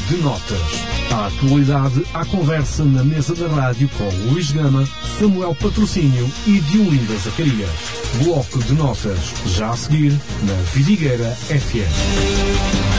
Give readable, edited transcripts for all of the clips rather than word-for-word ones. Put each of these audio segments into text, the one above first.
de Notas. A atualidade à conversa na mesa da rádio com Luís Gama, Samuel Patrocínio e Diolinda Zacarias. Bloco de Notas, já a seguir, na Vidigueira FM.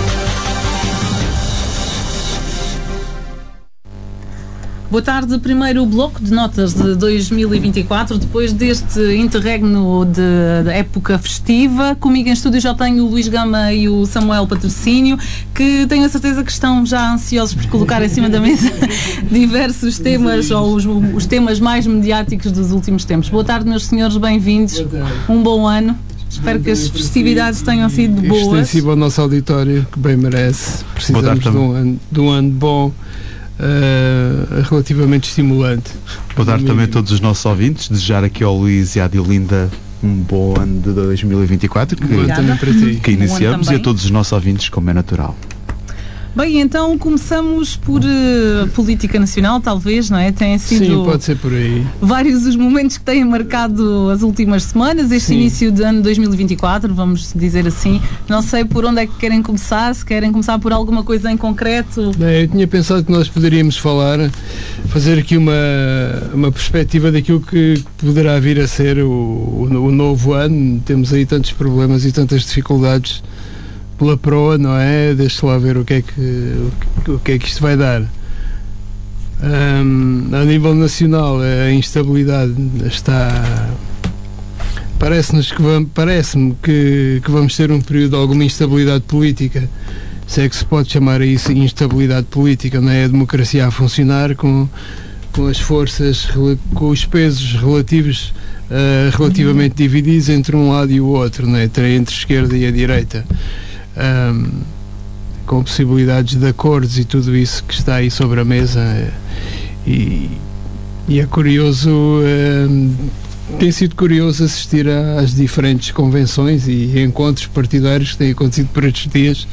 Boa tarde. Primeiro bloco de notas de 2024, depois deste interregno da época festiva. Comigo em estúdio já tenho o Luís Gama e o Samuel Patrocínio, que tenho a certeza que estão já ansiosos por colocar em cima da mesa diversos temas, ou os temas mais mediáticos dos últimos tempos. Boa tarde, meus senhores, bem-vindos. Um bom ano. Espero que as festividades tenham sido boas. Extensivo ao nosso auditório, que bem merece. Precisamos de um ano bom. Relativamente estimulante. Boa tarde também a todos os nossos ouvintes. Desejar aqui ao Luís e à Diolinda um bom ano de 2024 que iniciamos, e a todos os nossos ouvintes, como é natural. Bem, então começamos por política nacional, talvez, não é? Tem sido, sim, pode ser por aí, vários os momentos que têm marcado as últimas semanas, este início de ano 2024, vamos dizer assim. Não sei por onde é que querem começar, se querem começar por alguma coisa em concreto. Bem, eu tinha pensado que nós poderíamos fazer aqui uma perspectiva daquilo que poderá vir a ser o novo ano. Temos aí tantos problemas e tantas dificuldades pela proa, não é? Deixa lá ver o que é que isto vai dar. A nível nacional, a instabilidade está... Parece-me que vamos ter um período de alguma instabilidade política, se é que se pode chamar a isso instabilidade política, não é? A democracia a funcionar com as forças, com os pesos relativos relativamente divididos entre um lado e o outro, não é? Entre a esquerda e a direita. Com possibilidades de acordos e tudo isso que está aí sobre a mesa, e é curioso, tem sido curioso assistir às diferentes convenções e encontros partidários que têm acontecido por estes dias.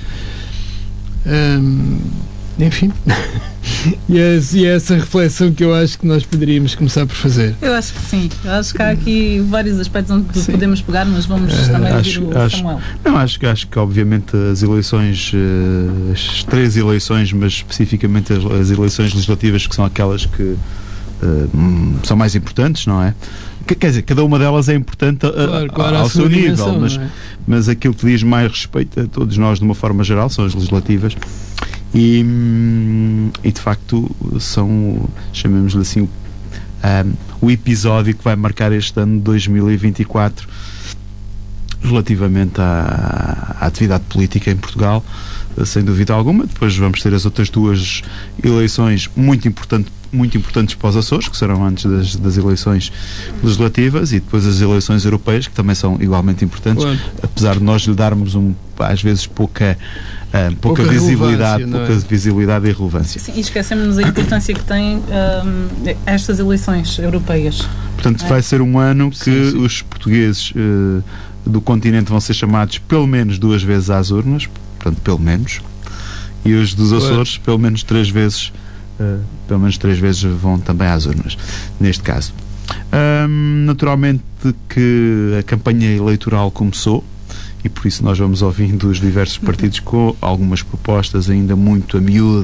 Enfim, e é essa reflexão que eu acho que nós poderíamos começar por fazer. Eu acho que sim. Eu acho que há aqui vários aspectos onde podemos pegar, mas vamos também ouvir o Samuel. Acho que obviamente as eleições, as três eleições, mas especificamente as eleições legislativas, que são aquelas que são mais importantes, não é? Quer dizer, cada uma delas é importante ao seu nível, mas aquilo que diz mais respeito a todos nós de uma forma geral são as legislativas. E de facto são, chamemos-lhe assim, o episódio que vai marcar este ano de 2024 relativamente à atividade política em Portugal, sem dúvida alguma. Depois vamos ter as outras duas eleições muito importantes para os Açores, que serão antes das eleições legislativas, e depois as eleições europeias, que também são igualmente importantes, claro. Apesar de nós lhe darmos às vezes pouca visibilidade, visibilidade e relevância. Sim, e esquecemos a importância que têm estas eleições europeias. Portanto, vai ser um ano que os portugueses do continente vão ser chamados pelo menos 2 vezes às urnas, portanto, pelo menos, e os dos Açores pelo menos 3 vezes vão também às urnas, neste caso. Naturalmente que a campanha eleitoral começou, e por isso nós vamos ouvindo os diversos partidos com algumas propostas ainda muito a miúdo,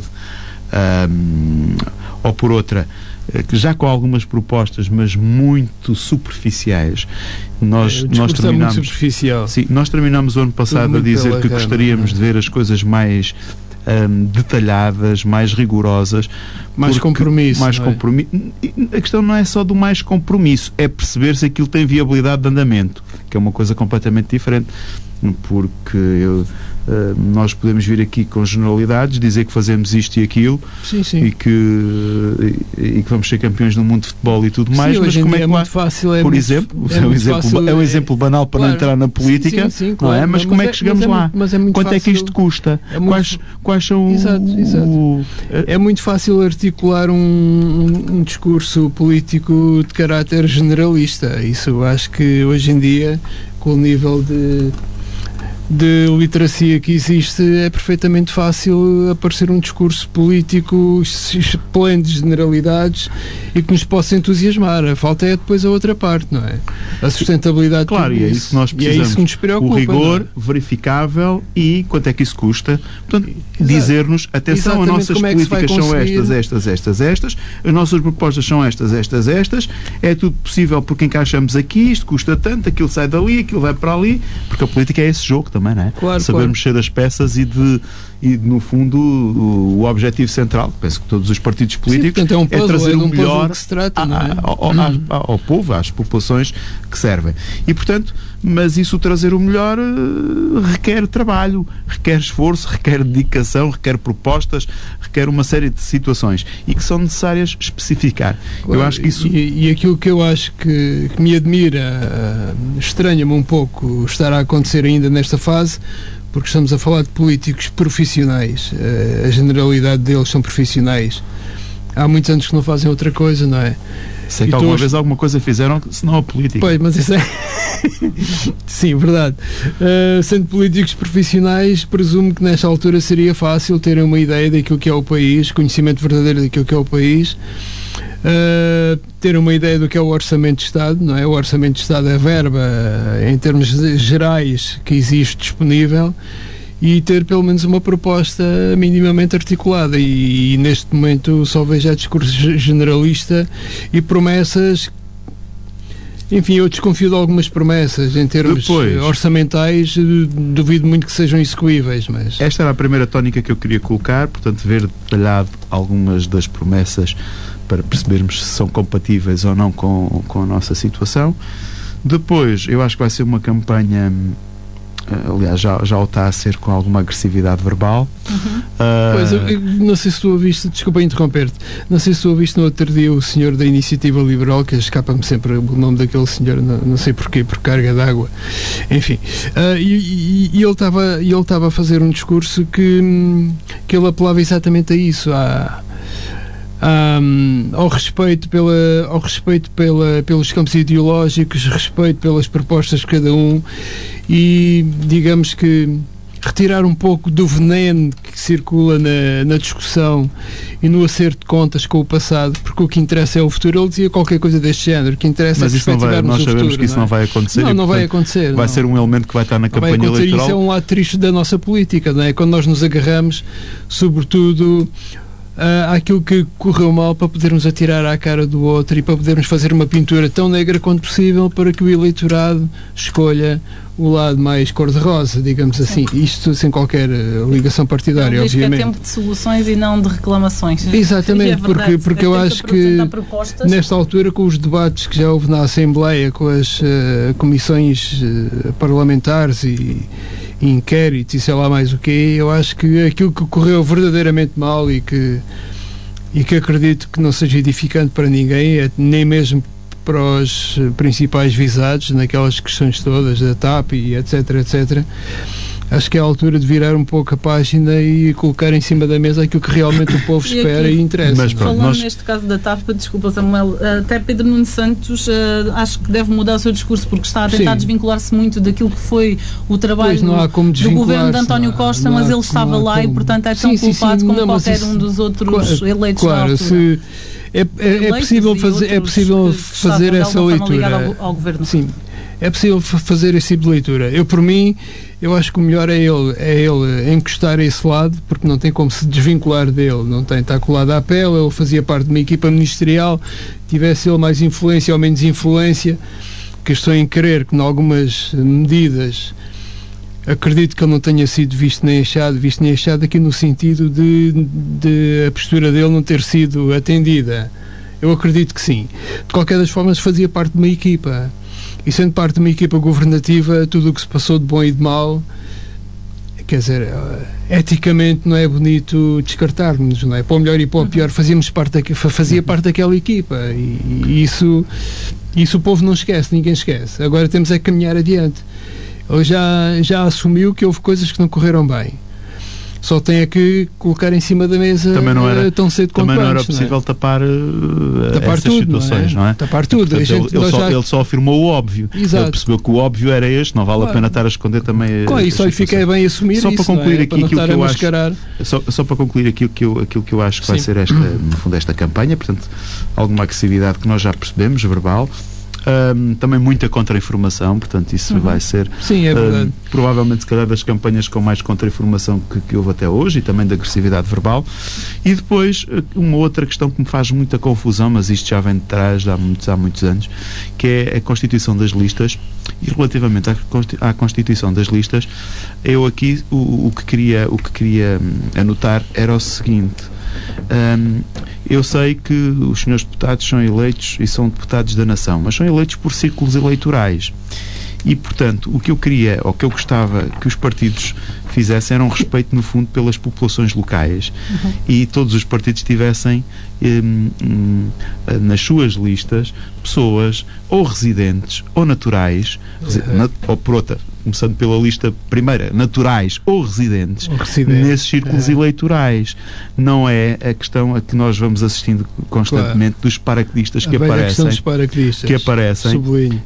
ou por outra, já com algumas propostas, mas muito superficiais. Nós terminamos, muito superficial. Sim, nós terminamos o ano passado a dizer que gostaríamos de ver as coisas mais detalhadas, mais rigorosas, mais compromisso. A questão não é só do mais compromisso, é perceber se aquilo tem viabilidade de andamento, que é uma coisa completamente diferente, porque nós podemos vir aqui com generalidades, dizer que fazemos isto e aquilo, e que vamos ser campeões no mundo de futebol e tudo mais, mas como é muito fácil, por exemplo, é um exemplo banal para não entrar na política, claro, não é? Mas como é que chegamos lá? Quanto é que isto custa? Quais são é muito fácil articular um discurso político de caráter generalista. Isso eu acho que hoje em dia, com o nível de literacia que existe, é perfeitamente fácil aparecer um discurso político esplêndido de generalidades e que nos possa entusiasmar. A falta é depois a outra parte, não é? A sustentabilidade. Claro, e é isso que nós precisamos. E é isso que nos preocupa. O rigor verificável e quanto é que isso custa. Portanto, dizer-nos, atenção, exatamente, as nossas políticas são estas, as nossas propostas são estas, é tudo possível porque encaixamos aqui, isto custa tanto, aquilo sai dali, aquilo vai para ali, porque a política é esse jogo também, não é? Claro, saber mexer as peças e no fundo o objetivo central, penso que todos os partidos políticos, sim, portanto, é trazer o melhor que se trata, não é? ao povo, às populações que servem. E portanto, mas isso trazer o melhor requer trabalho, requer esforço, requer dedicação, requer propostas, requer uma série de situações e que são necessárias especificar. Claro, eu acho que isso... e aquilo que eu acho que me admira, estranha-me um pouco estar a acontecer ainda nesta fase, porque estamos a falar de políticos profissionais, a generalidade deles são profissionais. Há muitos anos que não fazem outra coisa, não é? Sei que alguma vez alguma coisa fizeram, senão a política. Pois, mas isso é... Sim, verdade. Sendo políticos profissionais, presumo que nesta altura seria fácil terem uma ideia daquilo que é o país, conhecimento verdadeiro daquilo que é o país, ter uma ideia do que é o Orçamento de Estado, não é? O Orçamento de Estado é a verba, em termos gerais, que existe disponível, e ter pelo menos uma proposta minimamente articulada e neste momento só vejo discurso generalista e promessas. Enfim, eu desconfio de algumas promessas em termos orçamentais, duvido muito que sejam execuíveis, mas... Esta era a primeira tónica que eu queria colocar, portanto ver detalhado algumas das promessas para percebermos se são compatíveis ou não com a nossa situação. Depois, eu acho que vai ser uma campanha... aliás, já o está a ser com alguma agressividade verbal. Pois, eu não sei se tu ouviste, desculpa interromper-te, não sei se tu ouviste no outro dia o senhor da Iniciativa Liberal, que escapa-me sempre o nome daquele senhor, não sei porquê, por carga d'água, enfim, e ele estava a fazer um discurso que ele apelava exatamente a isso, ao respeito pelos campos ideológicos, respeito pelas propostas de cada um e, digamos que, retirar um pouco do veneno que circula na discussão e no acerto de contas com o passado, porque o que interessa é o futuro. Ele dizia qualquer coisa deste género, o que interessa é perspectivarmos o futuro. Nós sabemos que isso não vai acontecer. Não vai acontecer. Vai ser um elemento que vai estar na campanha eleitoral. Isso é um lado triste da nossa política, não é? Quando nós nos agarramos, sobretudo... àquilo que correu mal para podermos atirar à cara do outro e para podermos fazer uma pintura tão negra quanto possível para que o eleitorado escolha o lado mais cor-de-rosa, digamos assim. Isto sem qualquer ligação partidária, obviamente. É tempo de soluções e não de reclamações. Exatamente, porque eu acho que nesta altura, com os debates que já houve na Assembleia, com as comissões parlamentares e inquéritos e sei lá mais o quê, eu acho que aquilo que correu verdadeiramente mal e que acredito que não seja edificante para ninguém, nem mesmo para os principais visados naquelas questões todas da TAP e etc, acho que é a altura de virar um pouco a página e colocar em cima da mesa aquilo que realmente o povo espera e interessa. Mas pronto, falando neste caso da TAP, desculpa Samuel, até Pedro Nuno Santos acho que deve mudar o seu discurso porque está a tentar desvincular-se muito daquilo que foi o trabalho do governo de António Costa, mas ele estava lá e portanto é tão culpado como qualquer um dos outros eleitos da altura. É possível fazer essa leitura. Ao governo. Sim, é possível fazer esse tipo de leitura. Eu, por mim, eu acho que o melhor é ele encostar a esse lado, porque não tem como se desvincular dele, não tem, está colado à pele, ele fazia parte de uma equipa ministerial, tivesse ele mais influência ou menos influência, que estou em crer que em algumas medidas acredito que ele não tenha sido visto nem achado aqui no sentido de a postura dele não ter sido atendida. Eu acredito que sim. De qualquer das formas, fazia parte de uma equipa. E sendo parte de uma equipa governativa, tudo o que se passou de bom e de mal, quer dizer, eticamente não é bonito descartarmos, não é? Para o melhor e para o pior, fazia parte daquela equipa. E isso o povo não esquece, ninguém esquece. Agora temos é que caminhar adiante. Ele já assumiu que houve coisas que não correram bem. Só tem é que colocar em cima da mesa tão cedo quanto antes. Também não era possível tapar essas tudo, situações, não é? Tapar tudo. Portanto, ele só afirmou o óbvio. Exato. Ele percebeu que o óbvio era este, não vale a pena estar a esconder também. E só lhe fiquei bem assumir só isso, para concluir aqui aquilo que eu acho. Só para concluir aquilo que eu acho que vai ser no fundo esta campanha, portanto, alguma agressividade que nós já percebemos, verbal. Também muita contra-informação, portanto isso vai ser provavelmente se calhar das campanhas com mais contra-informação que houve até hoje, e também da agressividade verbal. E depois uma outra questão que me faz muita confusão, mas isto já vem de trás há muitos anos, que é a constituição das listas. E relativamente à constituição das listas, eu aqui o que queria anotar era o seguinte: eu sei que os senhores deputados são eleitos e são deputados da nação, mas são eleitos por círculos eleitorais. E, portanto, o que eu queria, ou que eu gostava que os partidos fizessem, era um respeito, no fundo, pelas populações locais. E todos os partidos tivessem nas suas listas pessoas ou residentes ou naturais, ou por outra, começando pela lista primeira, naturais ou residentes, nesses círculos eleitorais. Não é a questão a que nós vamos assistindo constantemente dos paraquedistas que aparecem sublinho.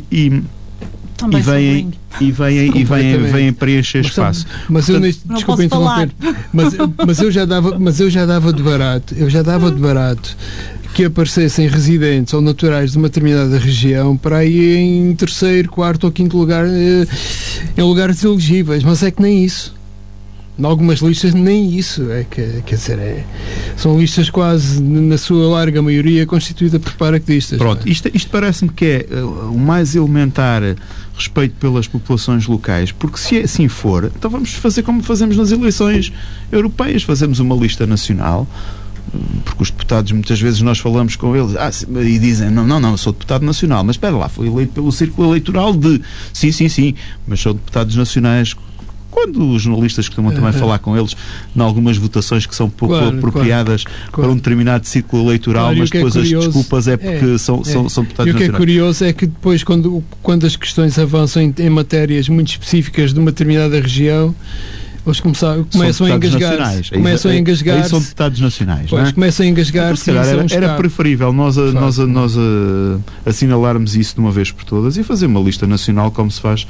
E vêm preencher espaço. Mas eu desculpa interromper, mas eu já dava de barato que aparecessem residentes ou naturais de uma determinada região para ir em terceiro, quarto ou quinto lugar, em lugares elegíveis, mas é que nem isso. Em algumas listas nem isso, são listas quase, na sua larga maioria, constituídas por paraquedistas. Pronto, isto parece-me que é o mais elementar respeito pelas populações locais, porque se assim for, então vamos fazer como fazemos nas eleições europeias, fazemos uma lista nacional, porque os deputados, muitas vezes nós falamos com eles e dizem, não, sou deputado nacional, mas espera lá, foi eleito pelo círculo eleitoral de... Sim, mas são deputados nacionais. Quando os jornalistas costumam também falar com eles em algumas votações que são pouco apropriadas para um determinado círculo eleitoral, mas depois as desculpas é porque são deputados nacionais. E o que é curioso é que depois, quando as questões avançam em matérias muito específicas de uma determinada região, eles começam a engasgar-se. Aí são deputados nacionais. Pois, não é? Começam a engasgar-se. Então, era preferível nós assinalarmos isso de uma vez por todas e fazer uma lista nacional como se faz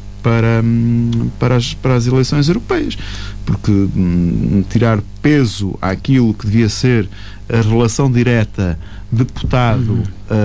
para as eleições europeias, porque tirar peso àquilo que devia ser a relação direta deputado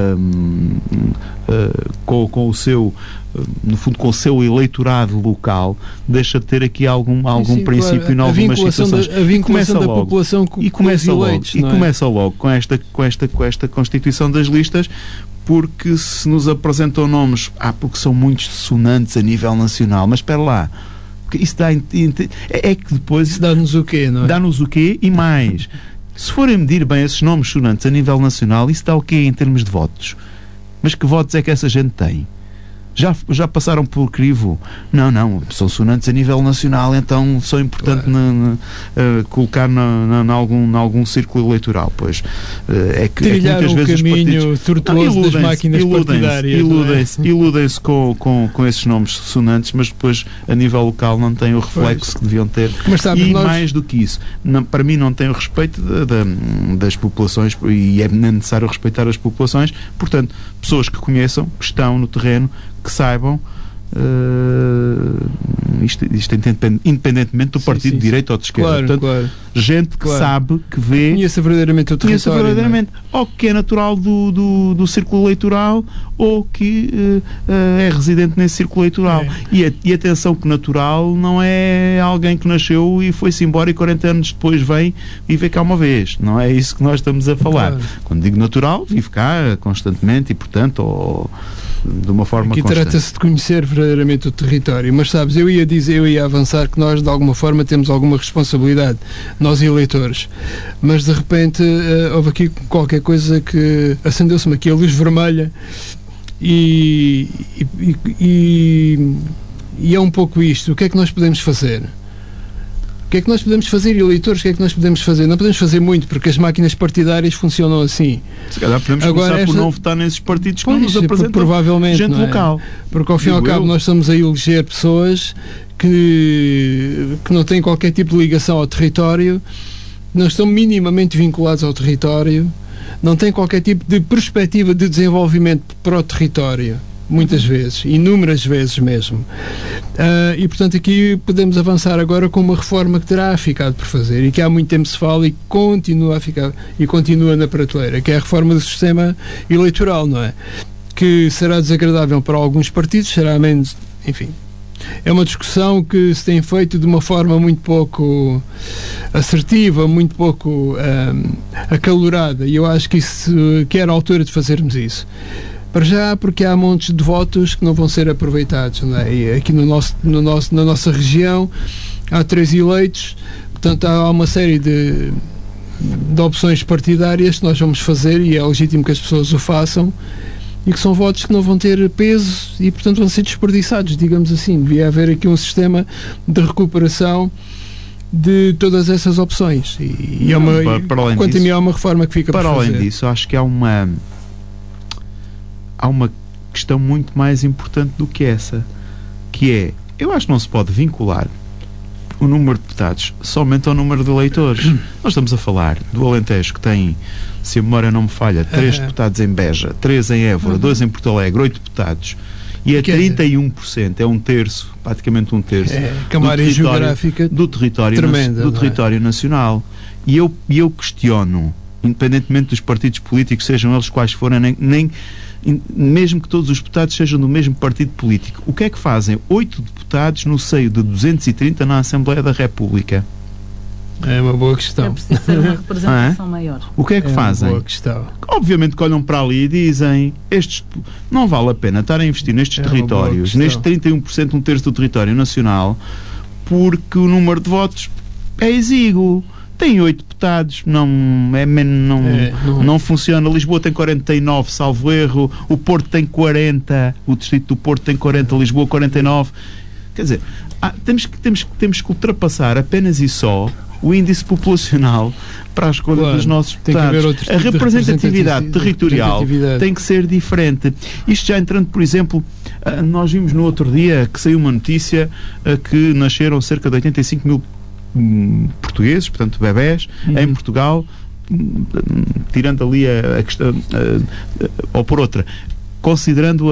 com o seu, no fundo, com o seu eleitorado local, deixa de ter aqui algum princípio em algumas situações. A vinculação da população com os eleitos. E começa logo com esta constituição das listas, porque se nos apresentam nomes, porque são muitos dissonantes a nível nacional, mas espera lá, isso dá, é que depois... Isso dá-nos o quê, não é? Dá-nos o quê e mais. Se forem medir bem esses nomes sonantes a nível nacional, isso dá o quê em termos de votos? Mas que votos é que essa gente tem? Já passaram por crivo? Não, são sonantes a nível nacional, então são importante colocar em algum círculo eleitoral. Pois é que muitas vezes o caminho tortuoso das máquinas partidárias. Iludem-se com esses nomes sonantes, mas depois a nível local não têm o reflexo que deviam ter. Mais do que isso, para mim não tem o respeito das populações, e é necessário respeitar as populações. Portanto, pessoas que conheçam, que estão no terreno, que saibam isto independentemente do partido de direita ou de esquerda. Portanto, gente que sabe, que vê, conheça verdadeiramente o território, ou que é natural do círculo eleitoral, ou que é residente nesse círculo eleitoral. E atenção que natural não é alguém que nasceu e foi-se embora e 40 anos depois vem e vê cá uma vez. Não é isso que nós estamos a falar. Quando digo natural, vive cá constantemente e, portanto, de uma forma constante. Aqui trata-se de conhecer verdadeiramente o território, mas sabes, eu ia avançar que nós de alguma forma temos alguma responsabilidade, nós eleitores, mas de repente houve aqui qualquer coisa que acendeu-se-me aqui a luz vermelha e é um pouco isto. O que é que nós podemos fazer? O que é que nós podemos fazer, eleitores? O que é que nós podemos fazer? Não podemos fazer muito, porque as máquinas partidárias funcionam assim. Se calhar podemos começar por não votar nesses partidos que nos apresentam provavelmente, gente local. Porque ao fim e ao cabo nós estamos a eleger pessoas que não têm qualquer tipo de ligação ao território, não estão minimamente vinculados ao território, não têm qualquer tipo de perspectiva de desenvolvimento para o território, muitas vezes, inúmeras vezes mesmo. E, portanto, aqui podemos avançar agora com uma reforma que terá ficado por fazer e que há muito tempo se fala e continua a ficar, e continua na prateleira, que é a reforma do sistema eleitoral, não é? Que será desagradável para alguns partidos, será menos, enfim. É uma discussão que se tem feito de uma forma muito pouco assertiva, muito pouco acalorada, e eu acho que era a altura de fazermos isso. Para já, porque há montes de votos que não vão ser aproveitados, não é? E aqui na nossa região há 3 eleitos, portanto há uma série de opções partidárias que nós vamos fazer, e é legítimo que as pessoas o façam, e que são votos que não vão ter peso e, portanto, vão ser desperdiçados, digamos assim. Devia haver aqui um sistema de recuperação de todas essas opções. E quanto a mim, é uma reforma que fica por fazer. Para além disso, acho que há uma questão muito mais importante do que essa, que é, eu acho que não se pode vincular o número de deputados somente ao número de eleitores. Nós estamos a falar do Alentejo, que tem, se a memória não me falha, 3 deputados em Beja, 3 em Évora, 2 em Porto Alegre, 8 deputados. E é 31%, é um terço, praticamente um terço, do território nacional. E eu questiono, independentemente dos partidos políticos, sejam eles quais forem, mesmo que todos os deputados sejam do mesmo partido político, o que é que fazem 8 deputados no seio de 230 na Assembleia da República? É uma boa questão. É preciso ter uma representação maior. O que é que fazem? Uma boa questão. Obviamente que olham para ali e dizem, não vale a pena estar a investir nestes territórios, neste 31%, um terço do território nacional, porque o número de votos é exíguo. Tem 8 deputados, não funciona. Lisboa tem 49, salvo erro. O Porto tem 40, o Distrito do Porto tem 40, Lisboa 49. Quer dizer, temos que ultrapassar apenas e só o índice populacional para a escolha dos nossos deputados. A representatividade territorial tem que ser diferente. Isto já entrando, por exemplo, nós vimos no outro dia que saiu uma notícia que nasceram cerca de 85 mil portugueses, portanto bebés, em Portugal, tirando ali a questão, ou por outra, considerando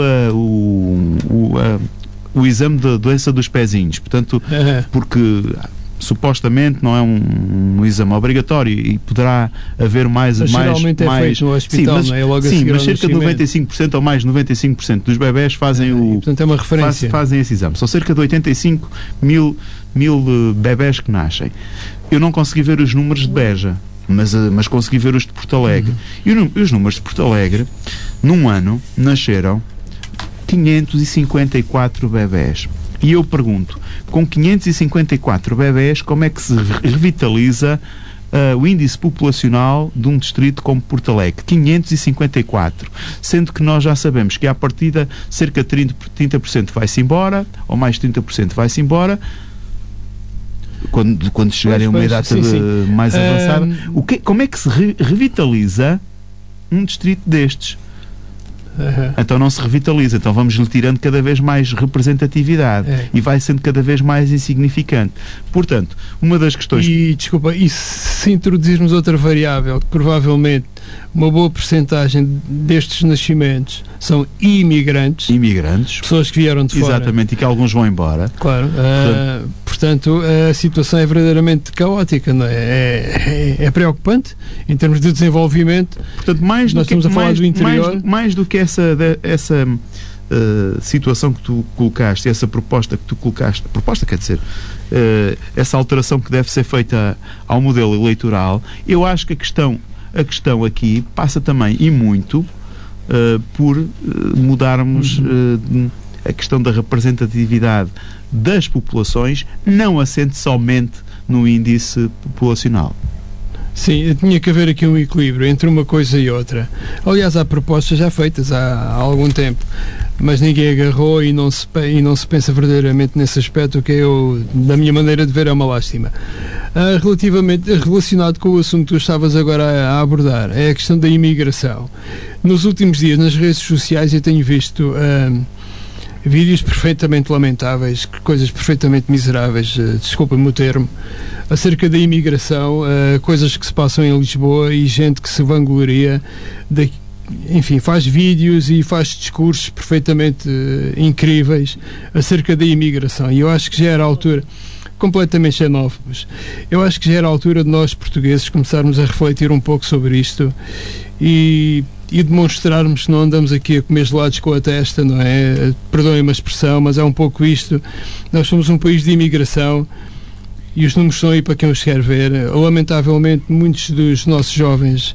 o exame da doença dos pezinhos, portanto, porque supostamente não é um exame obrigatório e poderá haver mais geralmente é feito no hospital, sim, não é? Logo a mas cerca de 95% ou mais de 95% dos bebés fazem portanto é uma referência. Fazem esse exame. São cerca de 85 mil bebés que nascem. Eu não consegui ver os números de Beja, mas consegui ver os de Porto Alegre. E os números de Porto Alegre, num ano, nasceram 554 bebés. E eu pergunto, com 554 bebés, como é que se revitaliza o índice populacional de um distrito como Porto Alegre? 554. Sendo que nós já sabemos que à partida cerca de 30% vai-se embora, ou mais de 30% vai-se embora, quando chegarem a uma idade mais avançada. Como é que se revitaliza um distrito destes? Então não se revitaliza, então vamos-lhe tirando cada vez mais representatividade e vai sendo cada vez mais insignificante. Portanto, uma das questões... E se introduzirmos outra variável, que provavelmente uma boa percentagem destes nascimentos são imigrantes, pessoas que vieram de fora. Exatamente, e que alguns vão embora. Claro. Portanto, a situação é verdadeiramente caótica, não é? É preocupante em termos de desenvolvimento. Portanto, mais do que essa situação que tu colocaste, essa proposta que tu colocaste, essa alteração que deve ser feita ao modelo eleitoral, eu acho que a questão aqui passa também e muito por mudarmos a questão da representatividade das populações, não assente somente no índice populacional. Sim, tinha que haver aqui um equilíbrio entre uma coisa e outra. Aliás, há propostas já feitas há algum tempo, mas ninguém agarrou e não se pensa verdadeiramente nesse aspecto, que da minha maneira de ver, é uma lástima. Relacionado com o assunto que tu estavas agora a abordar, é a questão da imigração. Nos últimos dias, nas redes sociais, eu tenho visto vídeos perfeitamente lamentáveis, coisas perfeitamente miseráveis, desculpem-me o termo, acerca da imigração, coisas que se passam em Lisboa e gente que se vangloria, enfim, faz vídeos e faz discursos perfeitamente incríveis acerca da imigração. E eu acho que já era a altura, completamente xenófobos, eu acho que já era a altura de nós, portugueses, começarmos a refletir um pouco sobre isto e demonstrarmos que não andamos aqui a comer gelados com a testa, não é? Perdoem-me a expressão, mas é um pouco isto. Nós somos um país de imigração e os números estão aí para quem os quer ver. Lamentavelmente, muitos dos nossos jovens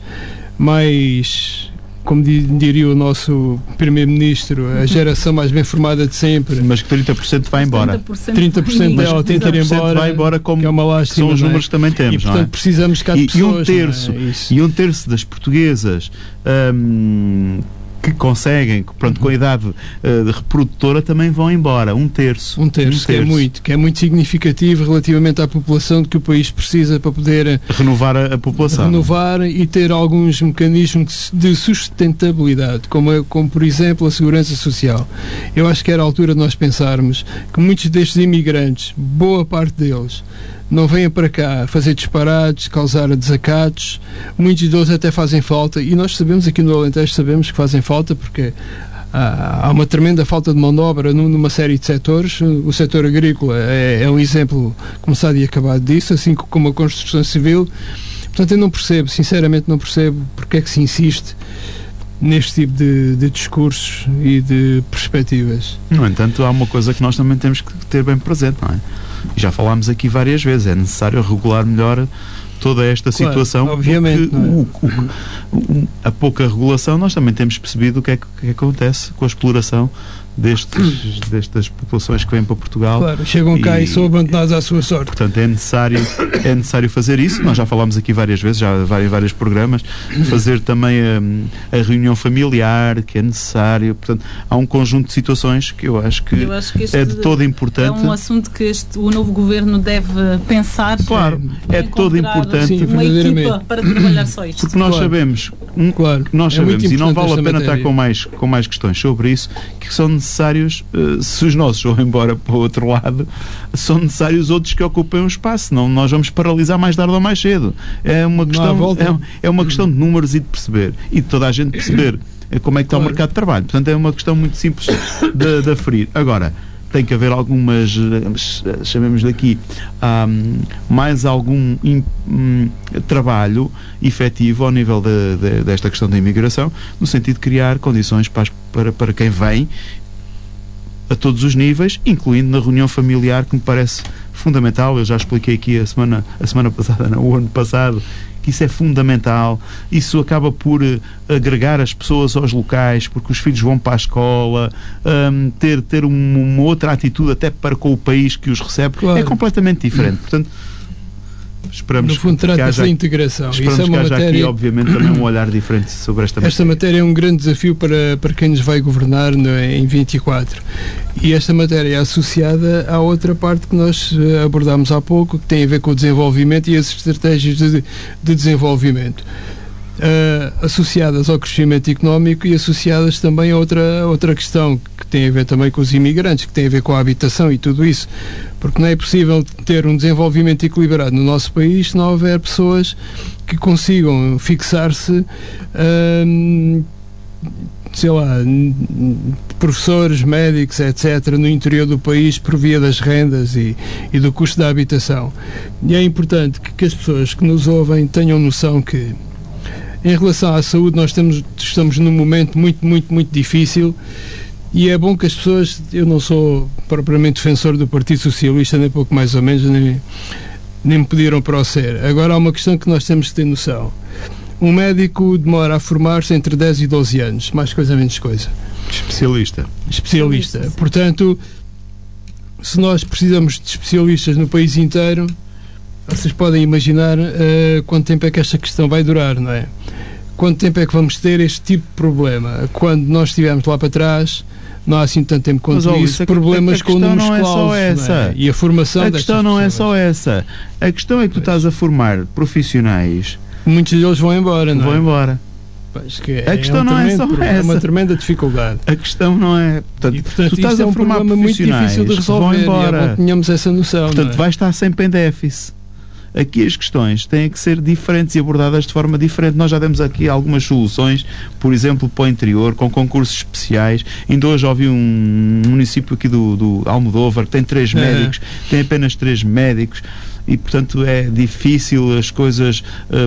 mais, como diria o nosso Primeiro-Ministro, a geração mais bem formada de sempre. Mas que 30% vai embora. 30% dela tenta ir embora, vai embora, como que é uma lástima, são os números que também temos. E, portanto, precisamos cá de pessoas. E um terço das portuguesas que conseguem, pronto, com a idade reprodutora, também vão embora. Um terço. Que é muito significativo relativamente à população de que o país precisa para poder renovar a população. Renovar e ter alguns mecanismos de sustentabilidade, como por exemplo a segurança social. Eu acho que era a altura de nós pensarmos que muitos destes imigrantes, boa parte deles, não venham para cá fazer disparates, causar desacatos. Muitos deles até fazem falta, e nós sabemos aqui no Alentejo, sabemos que fazem falta porque há uma tremenda falta de mão de obra numa série de setores. O setor agrícola é um exemplo começado e acabado disso, assim como a construção civil. Portanto, eu não percebo, sinceramente não percebo porque é que se insiste neste tipo de discursos e de perspectivas. No entanto, há uma coisa que nós também temos que ter bem presente, não é? Já falámos aqui várias vezes, é necessário regular melhor toda esta situação, obviamente, porque a pouca regulação, nós também temos percebido o que é que acontece com a exploração destas populações que vêm para Portugal. Claro, chegam cá e são abandonados à sua sorte. Portanto, é necessário fazer isso. Nós já falámos aqui várias vezes, já em vários programas, fazer também a reunião familiar, que é necessário. Portanto, há um conjunto de situações que eu acho que é de todo importante. É um assunto que o novo governo deve pensar. Claro, é de todo importante. Uma equipa para trabalhar só isto. Porque nós sabemos, e não vale a pena estar com mais questões sobre isso, que são necessários, se os nossos vão embora para o outro lado, são necessários outros que ocupem um espaço, senão nós vamos paralisar mais tarde ou mais cedo. É uma questão de números e de perceber, e de toda a gente perceber como é que está o mercado de trabalho. Portanto, é uma questão muito simples de aferir. Agora, tem que haver algumas, chamemos-lhe aqui, mais algum trabalho efetivo ao nível desta questão da imigração, no sentido de criar condições para quem vem, a todos os níveis, incluindo na reunião familiar, que me parece fundamental. Eu já expliquei aqui a semana passada, o ano passado, que isso é fundamental. Isso acaba por agregar as pessoas aos locais, porque os filhos vão para a escola, ter uma outra atitude até para com o país que os recebe. Claro. É completamente diferente. Portanto, esperamos, no fundo, trata-se da integração. Esperamos que haja aqui, obviamente, também um olhar diferente sobre esta matéria. Esta matéria é um grande desafio para quem nos vai governar em 24. E esta matéria é associada à outra parte que nós abordámos há pouco, que tem a ver com o desenvolvimento e as estratégias de desenvolvimento. Associadas ao crescimento económico e associadas também a outra questão que tem a ver também com os imigrantes, que tem a ver com a habitação e tudo isso, porque não é possível ter um desenvolvimento equilibrado no nosso país se não houver pessoas que consigam fixar-se, sei lá, professores, médicos, etc., no interior do país por via das rendas e do custo da habitação. E é importante que as pessoas que nos ouvem tenham noção que, em relação à saúde, nós estamos num momento muito, muito, muito difícil, e é bom que as pessoas... Eu não sou propriamente defensor do Partido Socialista, nem pouco mais ou menos, nem me pediram para o ser. Agora há uma questão que nós temos que ter noção. Um médico demora a formar-se entre 10 e 12 anos, mais coisa, menos coisa. Especialista. Portanto, se nós precisamos de especialistas no país inteiro, vocês podem imaginar quanto tempo é que esta questão vai durar, não é? Quanto tempo é que vamos ter este tipo de problema? Quando nós estivermos lá para trás, não há assim tanto tempo quanto isso, problemas com números clausos, não é? E a formação destas pessoas. A questão não é só essa. A questão é que tu estás a formar profissionais. Muitos deles vão embora, não é? Vão embora. Pois, que A questão não é só essa. É uma tremenda dificuldade. A questão não é... Portanto, tu estás isto é a um formar problema muito profissionais difícil de que vão resolver. embora. E é bom que tenhamos essa noção. Portanto, não é? vai estar sempre em déficit. Aqui as questões têm que ser diferentes e abordadas de forma diferente. Nós já demos aqui algumas soluções, por exemplo, para o interior, com concursos especiais. Ainda hoje ouvi um município aqui do Almodóvar que tem 3 médicos, tem apenas 3 médicos. E, portanto, é difícil as coisas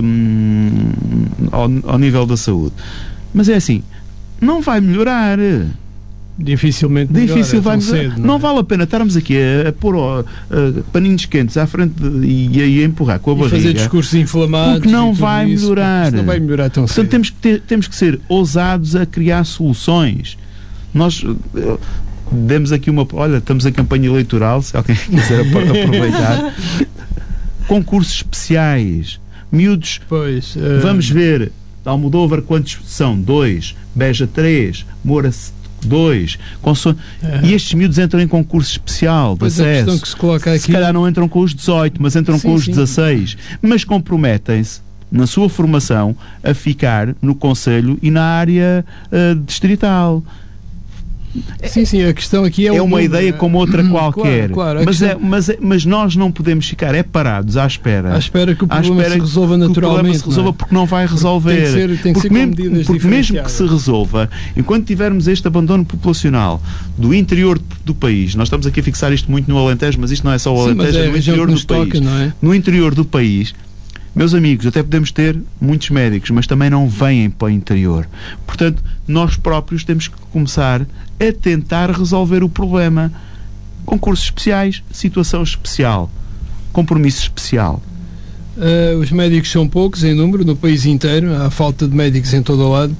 ao nível da saúde. Mas é assim, não vai melhorar. Dificilmente Difícil vai cedo, não vale a pena estarmos aqui a pôr paninhos quentes à frente e a empurrar com a barriga. Fazer discursos inflamados. Porque não vai melhorar. Não vai melhorar tão cedo. Portanto, temos que ser ousados a criar soluções. Nós demos aqui olha, estamos em campanha eleitoral, se alguém quiser aproveitar. Concursos especiais. Miúdos, vamos ver. Almodóvar, quantos são? 2. Beja, 3. Moura, 2. E estes miúdos entram em concurso especial de acesso. Que se coloca aqui... Se calhar não entram com os 18, mas entram com os 16. Mas comprometem-se, na sua formação, a ficar no Conselho e na área distrital. Sim, a questão aqui é uma ideia como outra qualquer. Claro, mas nós não podemos ficar parados à espera. À espera que o problema se resolva naturalmente. Porque não vai resolver. Tem que ser com medidas porque mesmo que se resolva, enquanto tivermos este abandono populacional do interior do país, nós estamos aqui a fixar isto muito no Alentejo, mas isto não é só o Alentejo, é no interior do país. No interior do país, meus amigos, até podemos ter muitos médicos, mas também não vêm para o interior. Portanto, nós próprios temos que começar a tentar resolver o problema. Concursos especiais, situação especial, compromisso especial. Os médicos são poucos em número no país inteiro, há falta de médicos em todo o lado.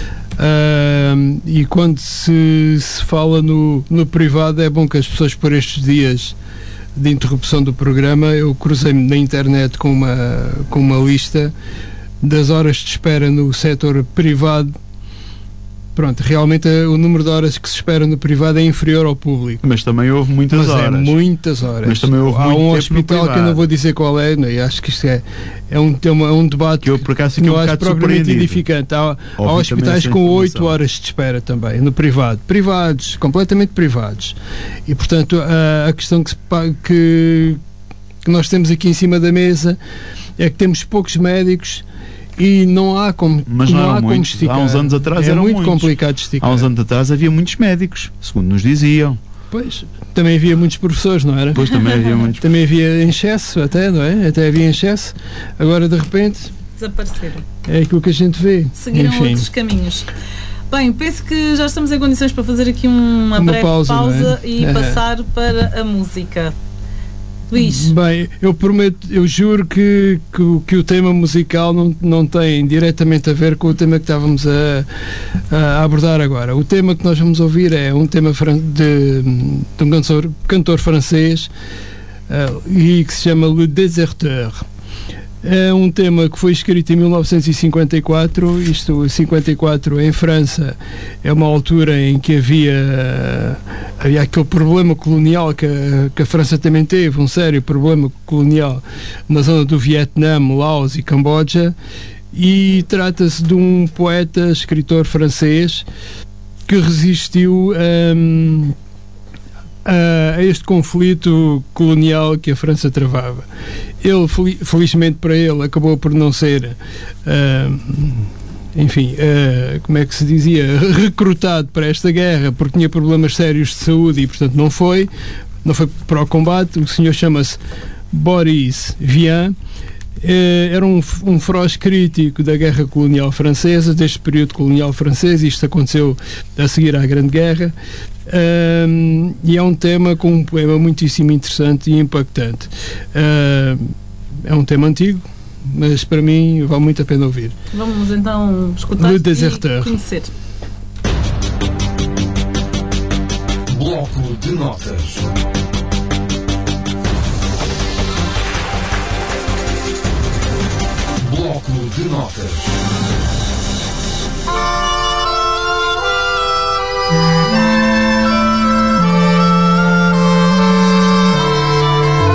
E quando se fala no privado, é bom que as pessoas, por estes dias de interrupção do programa, eu cruzei-me na internet com uma lista das horas de espera no setor privado. Pronto, realmente o número de horas que se espera no privado é inferior ao público. Mas também houve muitas horas. Muitas horas. Mas também houve há muito um tempo hospital que eu não vou dizer qual é, e acho que isto é um debate que eu por acaso fiquei não acho propriamente edificante. Há hospitais com 8 horas de espera também, no privado. Privados, completamente privados. E, portanto, a questão que nós temos aqui em cima da mesa é que temos poucos médicos e não há como, como esticar. Há uns anos atrás eram muito complicado de esticar. Há uns anos atrás havia muitos médicos, segundo nos diziam. Pois, também havia muitos professores, não era? Pois, também havia muitos. Também havia em excesso, até, não é? Até havia em excesso. Agora, de repente... desapareceram. É aquilo que a gente vê. Seguiram outros caminhos. Bem, penso que já estamos em condições para fazer aqui uma breve pausa e passar para a música. Luís. Bem, eu juro que o tema musical não tem diretamente a ver com o tema que estávamos a abordar agora. O tema que nós vamos ouvir é um tema de um cantor francês e que se chama Le Déserteur. É um tema que foi escrito em 1954, isto 54 em França, é uma altura em que havia aquele problema colonial que a França também teve, um sério problema colonial na zona do Vietnã, Laos e Camboja, e trata-se de um poeta, escritor francês que resistiu a este conflito colonial que a França travava. Ele, felizmente para ele, acabou por não ser como é que se dizia, recrutado para esta guerra, porque tinha problemas sérios de saúde e portanto não foi para o combate. O senhor chama-se Boris Vian. Era um feroz crítico da guerra colonial francesa, deste período colonial francês. Isto aconteceu a seguir à Grande Guerra, e é um tema com um poema muitíssimo interessante e impactante. É um tema antigo, mas para mim vale muito a pena ouvir. Vamos então escutar e conhecer. Bloco de notas. Bloco de notas.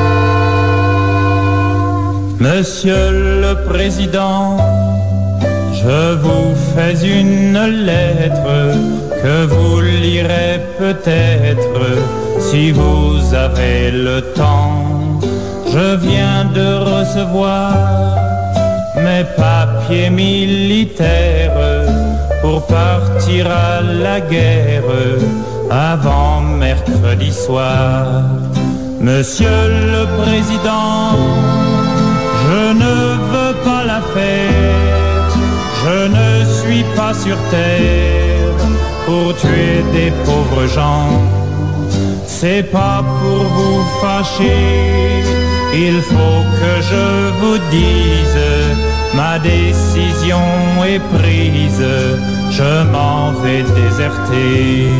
Monsieur le Président, Je vous fais une lettre que vous lirez peut-être si vous avez le temps. Je viens de recevoir mes papiers militaires pour partir à la guerre avant mercredi soir. Monsieur le Président, je ne veux pas la faire, je ne suis pas sur terre pour tuer des pauvres gens. C'est pas pour vous fâcher, il faut que je vous dise, ma décision est prise, je m'en vais déserter.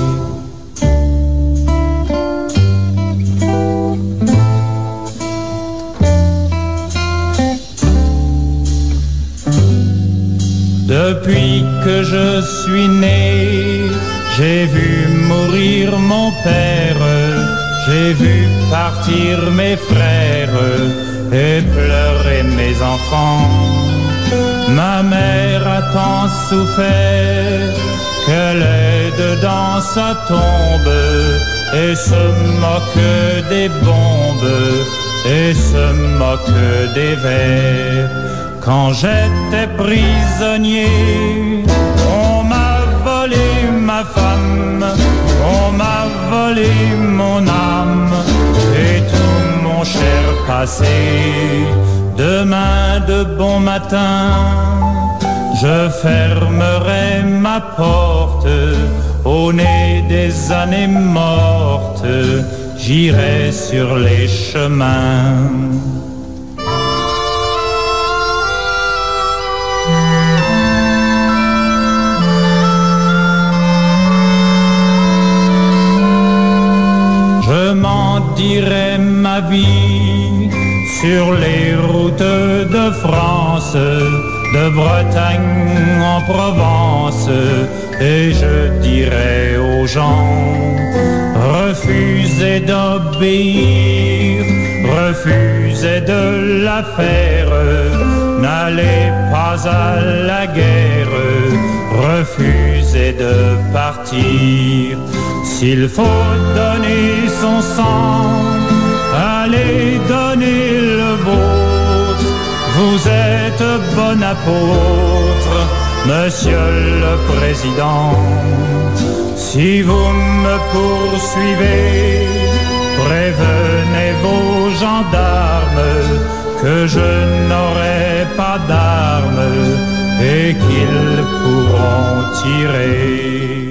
Depuis que je suis né, j'ai vu mourir mon père, j'ai vu partir mes frères et pleurer mes enfants. Ma mère a tant souffert qu'elle est dedans sa tombe et se moque des bombes et se moque des vers. Quand j'étais prisonnier, on m'a volé ma femme, on m'a volé mon âme et tout mon cher passé. Demain de bon matin, je fermerai ma porte au nez des années mortes, j'irai sur les chemins. Je m'en dirai ma vie sur les routes de France, de Bretagne en Provence, et je dirai aux gens, refusez d'obéir, refusez de la faire, n'allez pas à la guerre, refusez de partir. S'il faut donner son sang, allez donner le vôtre. Vous êtes bon apôtre, Monsieur le Président. Si vous me poursuivez, prévenez vos gendarmes que je n'aurai pas d'armes et qu'ils pourront tirer.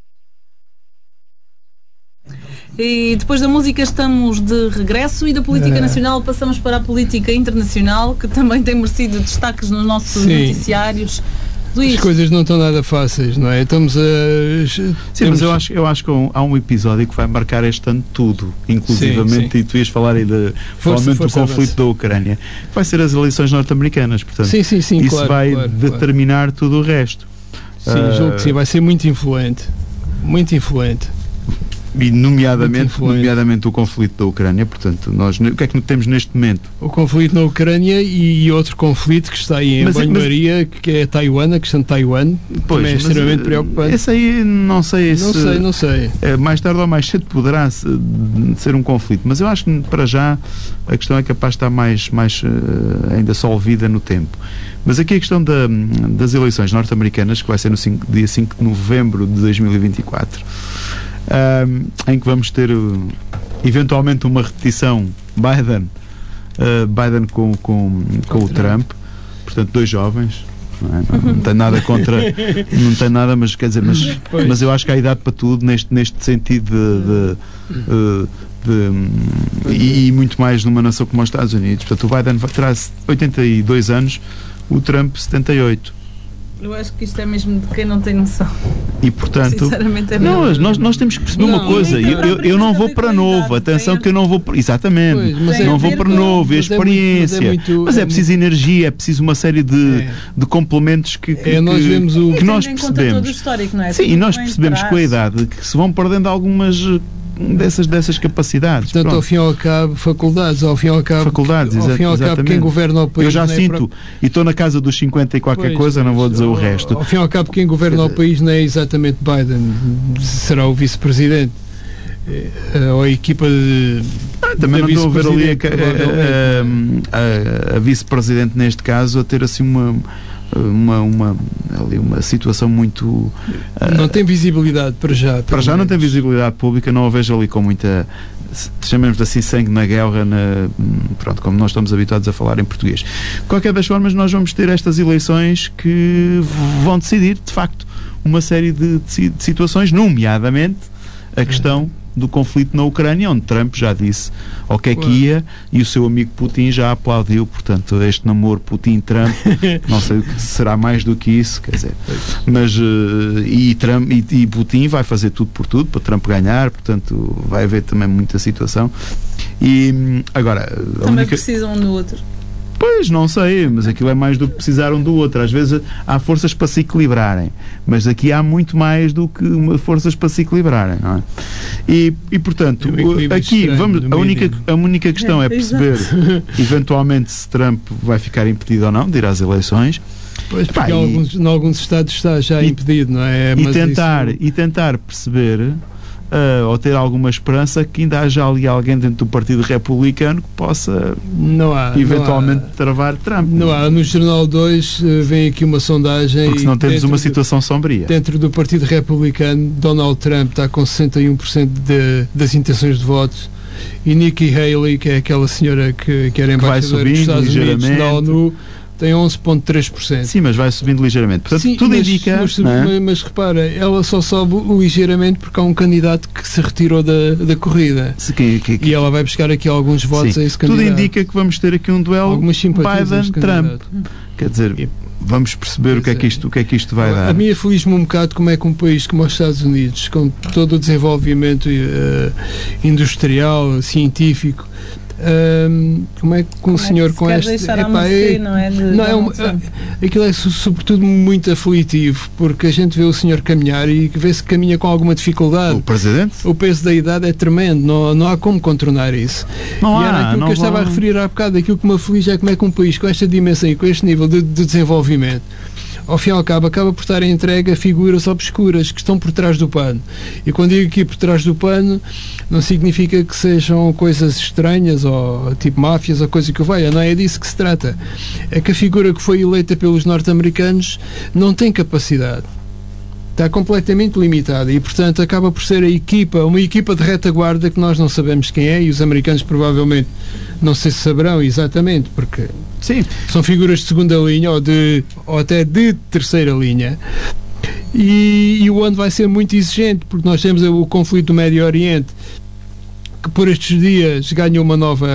E depois da música estamos de regresso e da política nacional passamos para a política internacional, que também tem merecido destaques nos nossos noticiários. Luís. As coisas não estão nada fáceis, não é? Estamos a... Sim, mas eu acho que há um episódio que vai marcar este ano tudo, inclusivamente, sim. E tu ias falar aí provavelmente do conflito da Ucrânia, que vai ser as eleições norte-americanas, portanto, sim, isso claro, vai determinar tudo o resto. Sim, julgo que sim, vai ser muito influente. Muito influente. E nomeadamente o conflito da Ucrânia, portanto, o que é que temos neste momento? O conflito na Ucrânia e outro conflito que está aí em banho-maria, que é Taiwan, a questão de Taiwan, também é extremamente preocupante. Esse aí, não sei. Não sei. Mais tarde ou mais cedo poderá ser um conflito, mas eu acho que para já a questão é capaz de estar mais ainda solvida no tempo. Mas aqui a questão das eleições norte-americanas, que vai ser no dia 5 de novembro de 2024, em que vamos ter eventualmente uma repetição Biden com o Trump, portanto dois jovens, não tem nada contra, não tem nada, mas quer dizer, mas eu acho que há idade para tudo neste sentido e muito mais numa nação como os Estados Unidos. Portanto, o Biden terá 82 anos, o Trump 78. Eu acho que isto é mesmo de quem não tem noção. E portanto, sinceramente, nós temos que perceber uma coisa. Eu não vou para novo, atenção que eu não vou para... Exatamente, não vou para novo, é experiência. Mas é preciso energia, é preciso uma série de complementos que nós percebemos. Histórico, não é? Sim, e nós percebemos com a idade que se vão perdendo algumas dessas capacidades. Portanto, Pronto. ao fim e ao cabo, faculdades, ao fim e ao cabo, exatamente. Quem governa o país... Eu já sinto, e estou na casa dos 50 e qualquer coisa, não vou dizer o resto. Ao fim e ao cabo, quem governa o país não é exatamente Biden, será o vice-presidente. Ou a equipa de... Também não estou a ver ali a vice-presidente, neste caso, a ter assim uma situação muito... não tem visibilidade para já. Para já não tem visibilidade pública, não a vejo ali com muita, chamemos assim, sangue na guerra, pronto, como nós estamos habituados a falar em português. De qualquer das formas, nós vamos ter estas eleições que vão decidir, de facto, uma série de situações, nomeadamente a questão do conflito na Ucrânia, onde Trump já disse ao que é que ia, e o seu amigo Putin já aplaudiu. Portanto, este namoro Putin-Trump, não sei o que será mais do que isso, quer dizer, mas Trump e Putin vai fazer tudo por tudo para Trump ganhar, portanto vai haver também muita situação. E agora também precisam um do outro. Pois, não sei, mas aquilo é mais do que precisaram do outro. Às vezes há forças para se equilibrarem, mas aqui há muito mais do que forças para se equilibrarem, não é? E portanto, aqui a única questão é perceber eventualmente se Trump vai ficar impedido ou não de ir às eleições. Pois, porque em alguns estados está já impedido, não é? Mas tentar perceber ou ter alguma esperança que ainda haja ali alguém dentro do Partido Republicano que possa eventualmente travar Trump. Não há. No Jornal 2 vem aqui uma sondagem. Porque senão temos uma situação sombria. Dentro do Partido Republicano, Donald Trump está com 61% das intenções de votos, e Nikki Haley, que é aquela senhora que era embaixadora dos Estados Unidos na ONU, tem 11,3%. Sim, mas vai subindo ligeiramente. Portanto, sim, tudo indica... Mas repara, ela só sobe ligeiramente porque há um candidato que se retirou da corrida. E ela vai buscar aqui alguns votos a esse candidato. Tudo indica que vamos ter aqui um duelo Biden-Trump. Quer dizer, vamos perceber o que é que isto vai dar. A mim aflige-me um bocado como é que um país como os Estados Unidos, com todo o desenvolvimento industrial, científico, como é que um senhor com este... Aquilo é sobretudo muito aflitivo, porque a gente vê o senhor caminhar e vê-se que caminha com alguma dificuldade. O Presidente? O peso da idade é tremendo, não há como contornar isso. Era aquilo que eu estava a referir há bocado, aquilo que me aflige é como é que um país com esta dimensão e com este nível de desenvolvimento, ao fim e ao cabo, acaba por estar entregue a figuras obscuras que estão por trás do pano. E quando digo aqui por trás do pano, não significa que sejam coisas estranhas ou tipo máfias ou coisa que o valha, não é disso que se trata. É que a figura que foi eleita pelos norte-americanos não tem capacidade. Está completamente limitada e, portanto, acaba por ser uma equipa de retaguarda que nós não sabemos quem é, e os americanos provavelmente não sei se saberão exatamente, porque sim, são figuras de segunda linha ou até de terceira linha. E o ano vai ser muito exigente, porque nós temos o conflito do Médio Oriente, que por estes dias ganhou uma nova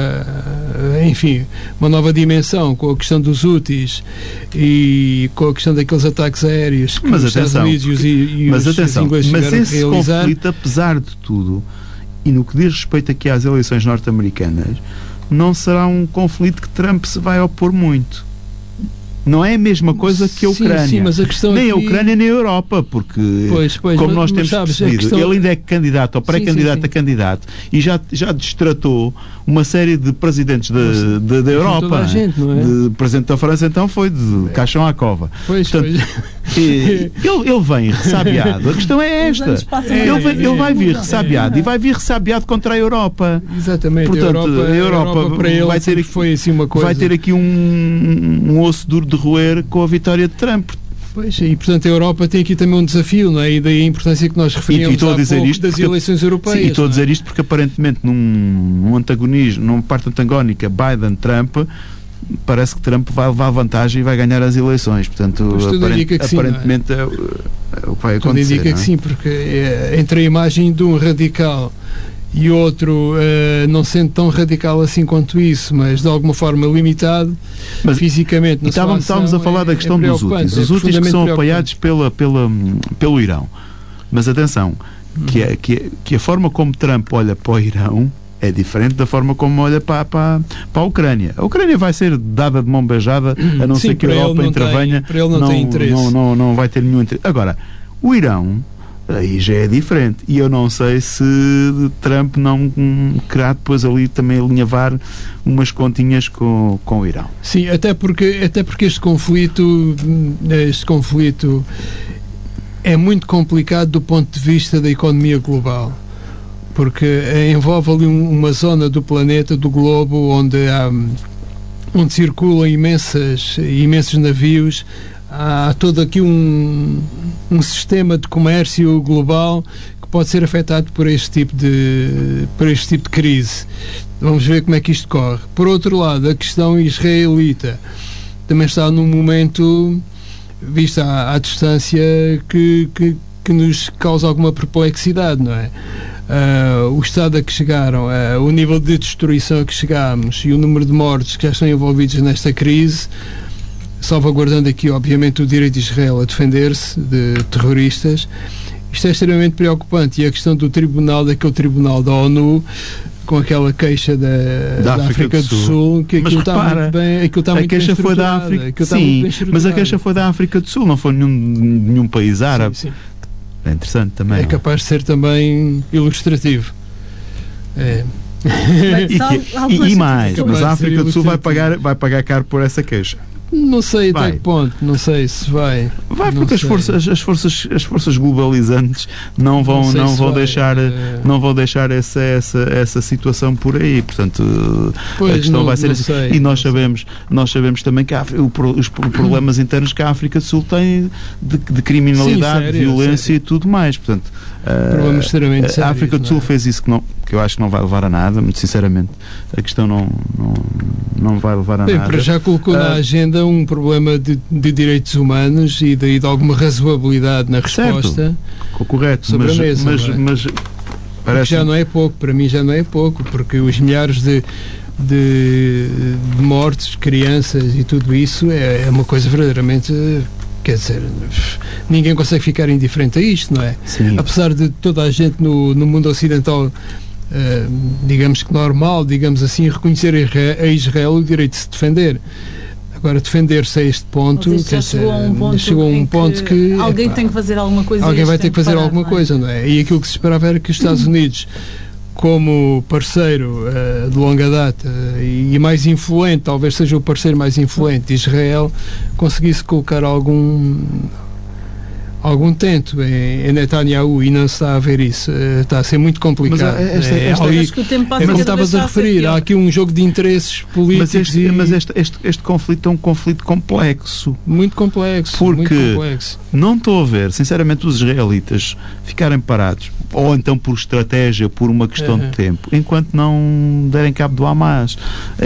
dimensão, com a questão dos Houthis e com a questão daqueles ataques aéreos que os Estados Unidos e os ingleses mas chegaram a esse realizar. Conflito, apesar de tudo, e no que diz respeito aqui às eleições norte-americanas, não será um conflito que Trump se vai opor muito. Não é a mesma coisa que a Ucrânia. Sim, mas a questão nem aqui... a Ucrânia nem a Europa, porque, como nós temos percebido, ele ainda é candidato ou pré-candidato a candidato, e já destratou uma série de presidentes da Europa. Gente, não é? De presidente da França, então, foi de caixão à cova. Portanto, ele vem ressabiado. A questão é esta. Ele vai vir ressabiado, e vai vir ressabiado contra a Europa. Exatamente. Portanto, a Europa para ele vai ter, foi assim uma coisa. Vai ter aqui um osso duro de roer com a vitória de Trump. Pois, e portanto a Europa tem aqui também um desafio, não é? E daí a importância que nós referimos há pouco das eleições europeias. Sim, e estou a dizer isto porque aparentemente num antagonismo, numa parte antagónica Biden-Trump, parece que Trump vai levar vantagem e vai ganhar as eleições. Portanto, aparentemente é o que vai acontecer. Tudo indica que sim, porque entre a imagem de um radical e outro não sendo tão radical assim quanto isso, mas de alguma forma limitado, mas fisicamente. Estávamos a falar da questão dos Houthis. Os Houthis que são apoiados pelo Irão. Mas atenção, que a forma como Trump olha para o Irão é diferente da forma como olha para a Ucrânia. A Ucrânia vai ser dada de mão beijada, a não ser que a Europa intervenha. Para ele não tem interesse. Não vai ter nenhum interesse. Agora, o Irão aí já é diferente. E eu não sei se Trump não querá depois ali também alinhavar umas continhas com o Irão. Sim, até porque este conflito é muito complicado do ponto de vista da economia global, porque envolve ali uma zona do planeta, do globo, onde circulam imensos navios. Há todo aqui um sistema de comércio global que pode ser afetado por este tipo de crise. Vamos ver como é que isto corre. Por outro lado, a questão israelita também está num momento, vista à distância, que nos causa alguma perplexidade, não é? O estado a que chegaram, o nível de destruição a que chegámos e o número de mortes que já estão envolvidos nesta crise, salvaguardando aqui, obviamente, o direito de Israel a defender-se de terroristas. Isto é extremamente preocupante. E a questão do tribunal, daquele tribunal da ONU, com aquela queixa da África do Sul, que aquilo está muito bem, aquilo está muito bem estruturado. Sim, mas a queixa foi da África do Sul, não foi nenhum país árabe. Sim. É interessante também. É capaz de ser também ilustrativo. E mais, mas a África do Sul vai pagar caro por essa queixa. Não sei até que ponto, não sei se vai. Vai, porque as forças globalizantes não vão deixar essa situação por aí. Portanto, a questão vai ser assim. E nós sabemos também que os problemas internos que a África do Sul tem de criminalidade, de violência e tudo mais. Portanto, a África do Sul fez isso que eu acho que não vai levar a nada, muito sinceramente. A questão não vai levar a nada. Para já colocou na agenda um problema de direitos humanos e de alguma razoabilidade na resposta. Certo, correto, sobre a mesa, mas parece... já não é pouco, para mim já não é pouco, porque os milhares de mortes, crianças e tudo isso é uma coisa verdadeiramente... Quer dizer, ninguém consegue ficar indiferente a isto, não é? Sim. Apesar de toda a gente no mundo ocidental, digamos que normal, digamos assim, reconhecer a Israel o direito de se defender. Agora, defender-se a este ponto, chegou a um ponto que alguém tem que fazer alguma coisa. Alguém vai ter que fazer alguma coisa, não é? E aquilo que se esperava era que os Estados Unidos, como parceiro de longa data e mais influente, talvez seja o parceiro mais influente de Israel, conseguisse colocar algum tento em Netanyahu, e não se está a ver isso. Está a ser muito complicado. Mas como estavas a referir, há aqui um jogo de interesses políticos. Mas este conflito é um conflito complexo. Muito complexo. Porque não estou a ver, sinceramente, os israelitas ficarem parados, ou então por estratégia, por uma questão de tempo, enquanto não derem cabo do Hamas.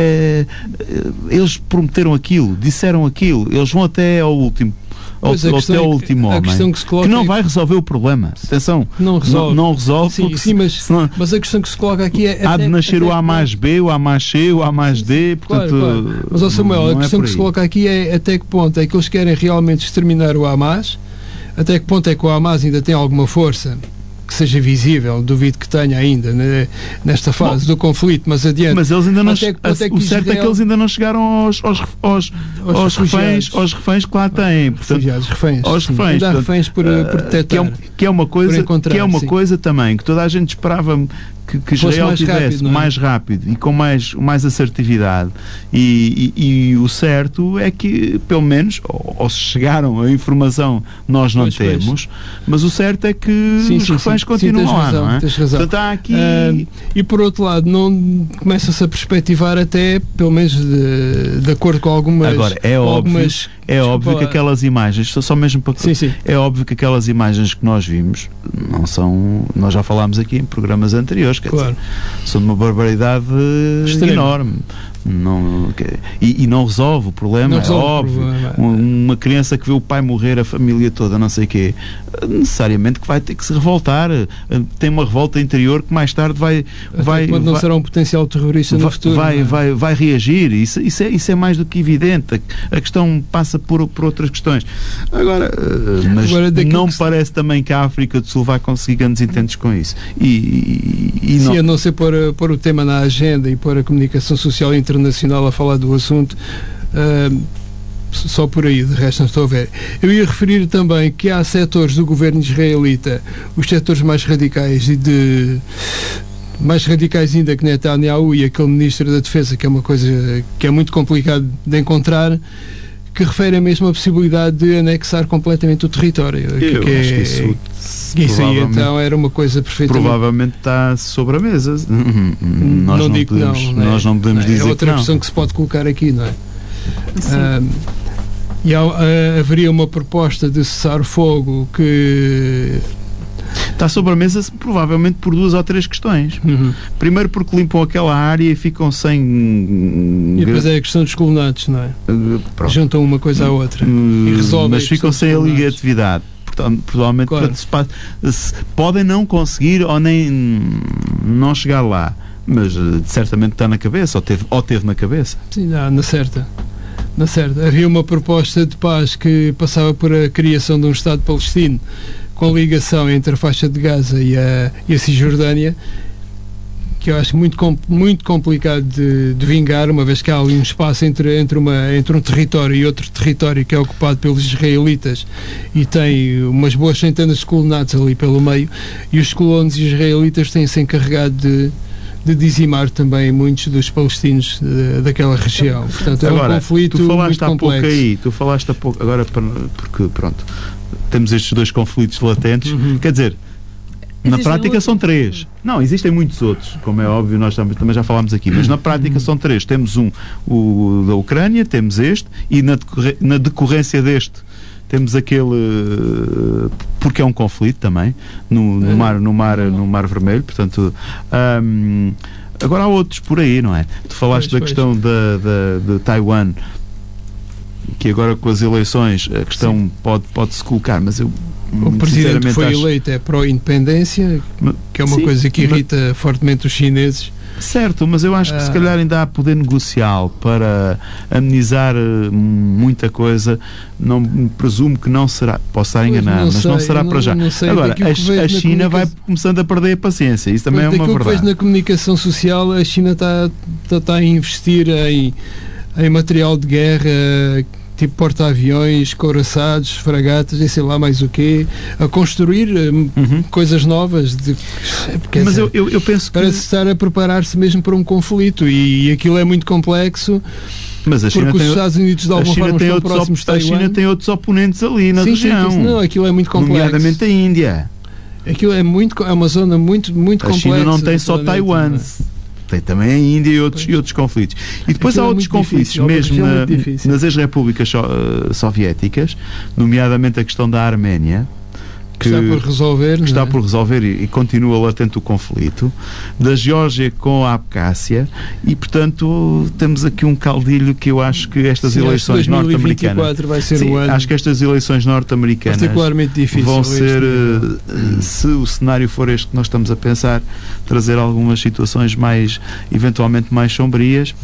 Eles prometeram aquilo, disseram aquilo, eles vão até ao último. Até o último homem, que não vai resolver o problema. Atenção, não resolve sim, porque mas a questão que se coloca aqui é... Há de nascer o A mais B, o A mais C, o A mais D, portanto... Claro. Mas, Samuel, a questão que se coloca aqui é até que ponto é que eles querem realmente exterminar o Hamas, até que ponto é que o Hamas ainda tem alguma força que seja visível, duvido que tenha ainda nesta fase do conflito, mas adiante. Mas eles ainda não, o certo é que eles ainda não chegaram aos reféns que lá têm. Portanto, aos reféns. Reféns por detectar. Que é uma coisa também que toda a gente esperava que Israel tivesse mais rápido e com mais assertividade, e o certo é que pelo menos ou se chegaram a informação nós não temos, mas o certo é que os reféns continuam lá, não é? Tens razão. Portanto, há aqui... e por outro lado não começa-se a perspectivar, até pelo menos de acordo com algumas... Agora, é óbvio que aquelas imagens, só mesmo para... É óbvio que aquelas imagens que nós vimos não são... Nós já falámos aqui em programas anteriores, quer dizer, são de uma barbaridade enorme. E não resolve o problema, é óbvio. Uma criança que vê o pai morrer, a família toda, não sei o quê, necessariamente que vai ter que se revoltar. Tem uma revolta interior que mais tarde vai não será um potencial terrorista no futuro. Vai reagir. Isso é mais do que evidente. A questão passa por outras questões. Agora não me parece também que a África do Sul vai conseguir grandes intentos com isso. Sim, a não ser pôr o tema na agenda e pôr a comunicação social internacional a falar do assunto, só por aí, de resto não estou a ver. Eu ia referir também que há setores do governo israelita, os setores mais radicais mais radicais ainda que Netanyahu e aquele ministro da Defesa, que é uma coisa que é muito complicado de encontrar, que refere mesmo a possibilidade de anexar completamente o território. Eu acho que isso aí então era uma coisa perfeitamente... Provavelmente está sobre a mesa. Nós não podemos dizer que não. É outra opção que se pode colocar aqui, não é? E haveria uma proposta de cessar-fogo que... Está sobre a mesa provavelmente por 2 ou 3 questões. Primeiro porque limpam aquela área e ficam sem... E depois é a questão dos colonatos, não é? Juntam uma coisa à outra e resolvem. Mas ficam sem a ligatividade. Provavelmente claro. Podem não conseguir ou nem não chegar lá. Mas certamente está na cabeça, ou teve na cabeça. Sim, na certa. Havia uma proposta de paz que passava por a criação de um Estado palestino com ligação entre a faixa de Gaza e a Cisjordânia, que eu acho muito complicado de vingar, uma vez que há ali um espaço entre um território e outro território que é ocupado pelos israelitas e tem umas boas centenas de colonatos ali pelo meio, e os colonos israelitas têm-se encarregado de dizimar também muitos dos palestinos daquela região. Portanto, agora, é um conflito muito complexo. Tu falaste há pouco, agora porque pronto, temos estes 2 conflitos latentes, quer dizer, na prática são 3. Não, existem muitos outros, como é óbvio, nós também já falámos aqui, mas na prática são 3. Temos o da Ucrânia, temos este, e na decorrência deste temos aquele, porque é um conflito também no Mar Vermelho, portanto agora há outros por aí, não é? Tu falaste da questão de Taiwan, que agora com as eleições a questão pode-se colocar, mas eu o presidente que foi eleito é pró-independência, que é uma coisa que irrita fortemente os chineses. Certo, mas eu acho que se calhar ainda há poder negocial para amenizar muita coisa. Não presumo que não será, posso estar enganado, mas não será para já. Agora, a China vai começando a perder a paciência, isso também é uma verdade. Que vejo na comunicação social, a China está a investir em material de guerra, tipo porta-aviões, couraçados, fragatas e sei lá mais o quê, a construir coisas novas. Mas eu penso que... Parece estar a preparar-se mesmo para um conflito, e aquilo é muito complexo. Mas a China porque os Estados Unidos de alguma forma estão próximos de Taiwan. A China tem outros oponentes ali na região. Não, aquilo é muito complexo. Nomeadamente a Índia. Aquilo é uma zona muito complexa. A China não tem só Taiwan. Tem também a Índia e outros conflitos. E depois há outros conflitos, mesmo nas ex-repúblicas soviéticas, nomeadamente a questão da Arménia, que está por resolver e continua latente o conflito, da Geórgia com a Abcásia, e portanto temos aqui um caldilho que eu acho que estas eleições norte-americanas vai ser o ano, acho que estas eleições norte-americanas particularmente difícil, vão ser, se o cenário for este que nós estamos a pensar, trazer algumas situações eventualmente mais sombrias,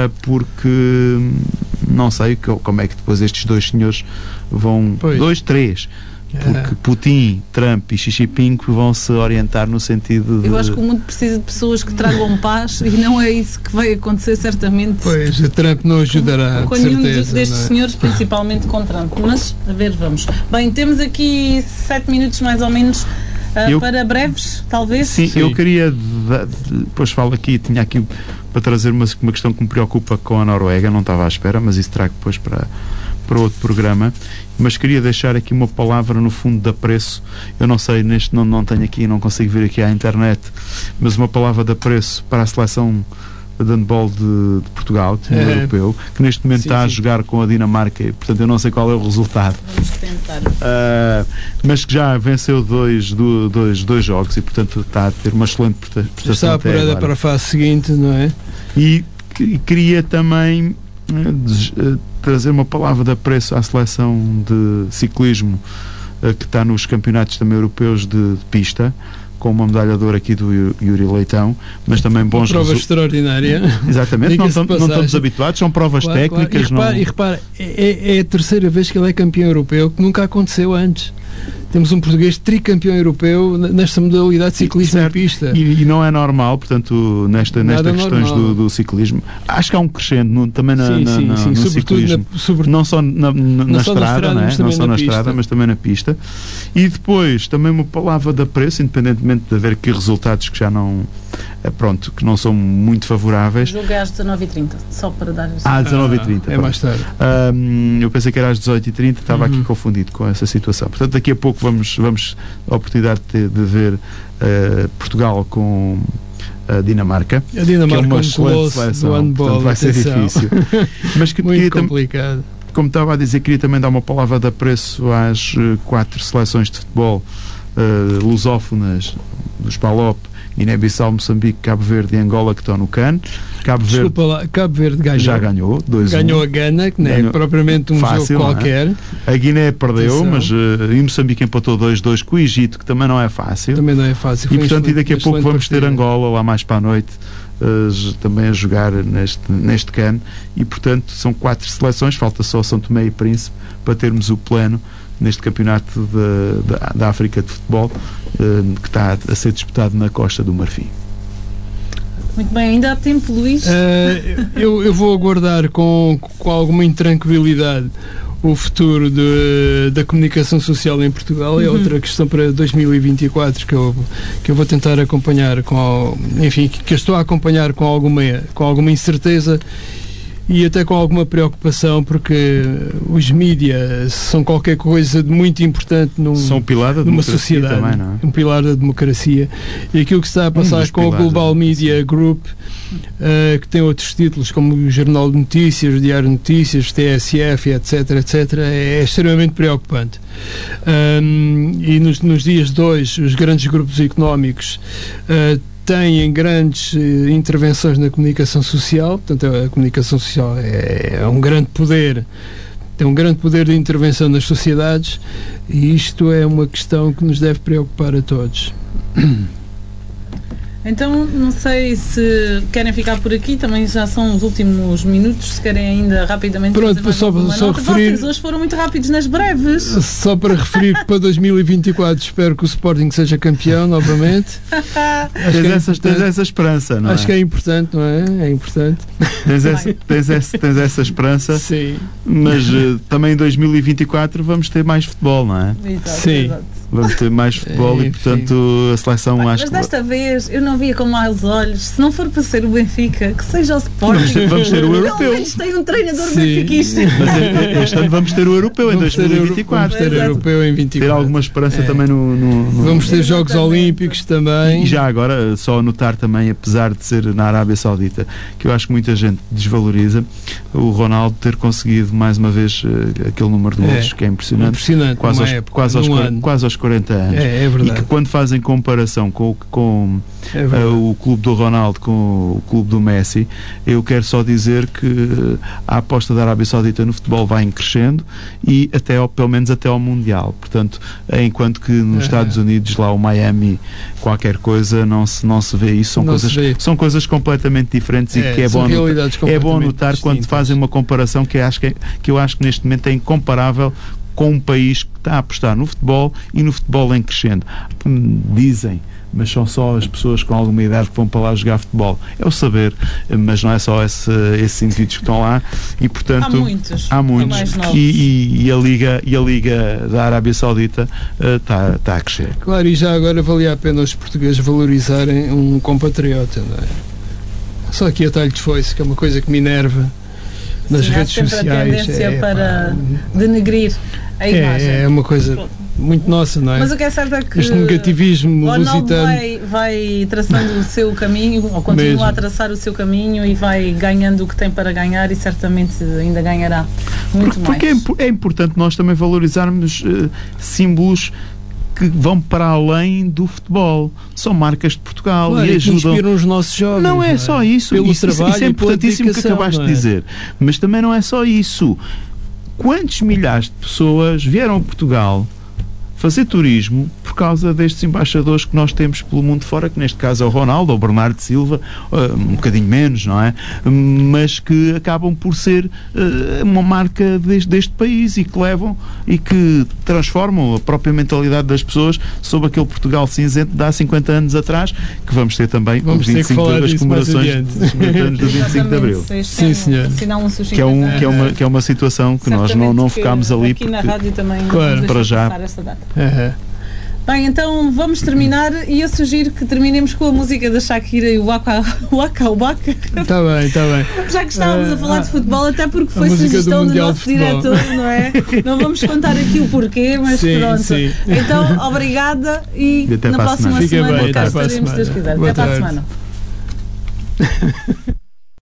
porque não sei como é que depois estes 2 senhores vão, 3, porque Putin, Trump e Xi Jinping vão se orientar no sentido de... Eu acho que o mundo precisa de pessoas que tragam paz, e não é isso que vai acontecer certamente. Pois, o Trump não ajudará, com nenhum destes senhores, principalmente com Trump. Mas, a ver, vamos. Bem, temos aqui 7 minutos mais ou menos para breves, talvez. Sim, eu queria, depois falo aqui, tinha aqui para trazer uma questão que me preocupa com a Noruega, não estava à espera, mas isso trago depois para outro programa, mas queria deixar aqui uma palavra no fundo de apreço. Eu não sei, não tenho aqui, não consigo ver aqui à internet, mas uma palavra de apreço para a seleção de handball de Portugal, time europeu, que neste momento está a jogar com a Dinamarca, e, portanto eu não sei qual é o resultado. Vamos tentar. Mas que já venceu dois jogos e portanto está a ter uma excelente prestação. Está apurada para a fase seguinte, não é? E queria também trazer uma palavra de apreço à seleção de ciclismo que está nos campeonatos também europeus de pista, com uma medalha de ouro aqui do Yuri Leitão, mas também bons prova extraordinária. Exatamente, não estamos habituados, são provas técnicas. Claro. E repara, é a terceira vez que ele é campeão europeu, que nunca aconteceu antes. temos um português tricampeão europeu nesta modalidade de ciclismo em pista. E não é normal, portanto, nestas questões normal. do ciclismo. Acho que há um crescendo também no sobretudo ciclismo. Não só na estrada, não é? Não só na estrada, mas também na pista. E depois, também uma palavra de apreço, independentemente de haver aqui resultados que já não... Pronto, que não são muito favoráveis. Jogo é às 19h30, só para dar... 19h30. É mais tarde. Eu pensei que era às 18h30, estava aqui confundido com essa situação. Portanto, daqui a pouco vamos a oportunidade de ver Portugal com a Dinamarca. A Dinamarca que é uma excelente seleção, portanto vai ser difícil. Mas que muito complicado. Como estava a dizer, queria também dar uma palavra de apreço às 4 seleções de futebol lusófonas dos PALOP, Guiné-Bissau, Moçambique, Cabo Verde e Angola, que estão no CAN. Cabo Verde ganhou. Já ganhou, 2-1. Ganhou a Gana, que não é propriamente um fácil, jogo qualquer. A Guiné perdeu, mas e Moçambique empatou 2-2 com o Egito, que também não é fácil. Também não é fácil. E portanto, daqui a pouco vamos ter Angola lá mais para a noite, também a jogar neste CAN. E portanto, são 4 seleções, falta só São Tomé e Príncipe para termos o plano neste campeonato da África de futebol, que está a ser disputado na Costa do Marfim. Muito bem, ainda há tempo, Luís? Eu vou aguardar com alguma intranquilidade o futuro da comunicação social em Portugal. É outra questão para 2024 que eu vou tentar acompanhar que eu estou a acompanhar com alguma incerteza e até com alguma preocupação, porque os mídias são qualquer coisa de muito importante são um pilar da numa sociedade, também, não é? Um pilar da democracia. E aquilo que está a passar com o Global Media Group, que tem outros títulos, como o Jornal de Notícias, o Diário de Notícias, TSF, etc., é extremamente preocupante. E nos dias de hoje, os grandes grupos económicos têm grandes intervenções na comunicação social. Portanto, a comunicação social é um grande poder, tem um grande poder de intervenção nas sociedades, e isto é uma questão que nos deve preocupar a todos. Então, não sei se querem ficar por aqui, também já são os últimos minutos, se querem ainda rapidamente Pronto, só referir... Vocês hoje foram muito rápidos nas breves. Só para referir que para 2024 espero que o Sporting seja campeão novamente. Tens essa esperança, não é? Acho que é importante, não é? É importante. Tens essa esperança. Sim. Mas também em 2024 vamos ter mais futebol, não é? Exato, sim. Exato. Vamos ter mais futebol e, portanto, a seleção acho que... Mas desta vez eu não via com maus olhos. Se não for para ser o Benfica, que seja o Sporting. Vamos ter o europeu. Pelo menos tem um treinador benfiquista. Mas este ano vamos ter o europeu em 2024. Vamos ter o europeu em 2024. Ter alguma esperança também no... Vamos ter Jogos Olímpicos também. E já agora, só notar também, apesar de ser na Arábia Saudita, que eu acho que muita gente desvaloriza, o Ronaldo ter conseguido mais uma vez aquele número de gols, que é impressionante. Quase aos 40 anos. É verdade. E que quando fazem comparação com o clube do Ronaldo com o clube do Messi, eu quero só dizer que a aposta da Arábia Saudita no futebol vai em crescendo e pelo menos até ao Mundial. Portanto, enquanto que nos Estados Unidos, lá o Miami, qualquer coisa, não se vê isso. São coisas completamente diferentes e que é bom notar quando fazem uma comparação que eu acho que neste momento é incomparável com um país que está a apostar no futebol e no futebol em crescendo. Dizem, mas são só as pessoas com alguma idade que vão para lá jogar futebol. É o saber, mas não é só esses indivíduos que estão lá e, portanto, há muitos e a Liga da Arábia Saudita está a crescer. Claro, e já agora valia a pena os portugueses valorizarem um compatriota, não é? Só aqui a talho de foice, que é uma coisa que me enerva nas redes sociais. A tendência para denegrir a imagem. É uma coisa muito nossa, não é? Mas o que é certo é que este negativismo lusitano vai traçando o seu caminho, ou continua a traçar o seu caminho e vai ganhando o que tem para ganhar e certamente ainda ganhará muito mais. Porque é importante nós também valorizarmos símbolos que vão para além do futebol. São marcas de Portugal, claro, e ajudam. Inspiram os nossos jovens. Não é só isso. Pelo trabalho, isso é importantíssimo que acabaste de dizer. Mas também não é só isso. Quantos milhares de pessoas vieram a Portugal fazer turismo por causa destes embaixadores que nós temos pelo mundo fora, que neste caso é o Ronaldo, ou o Bernardo Silva, um bocadinho menos, não é? Mas que acabam por ser uma marca deste país e que levam e que transformam a própria mentalidade das pessoas sobre aquele Portugal cinzento de há 50 anos atrás, que vamos ter também vamos o 25 de as comemorações dos 50 anos do 25 de Abril. Sim, senhor. Que é uma situação que nós não focámos ali aqui na rádio também para já. Essa data. Bem, então vamos terminar e eu sugiro que terminemos com a música da Shakira e o Waka Waka. Está bem. Já que estávamos a falar de futebol, até porque foi sugestão do nosso diretor, não é? Não vamos contar aqui o porquê, mas sim, pronto. Sim. Então, obrigada e até na próxima semana estaremos, se Deus quiser. Até para a semana.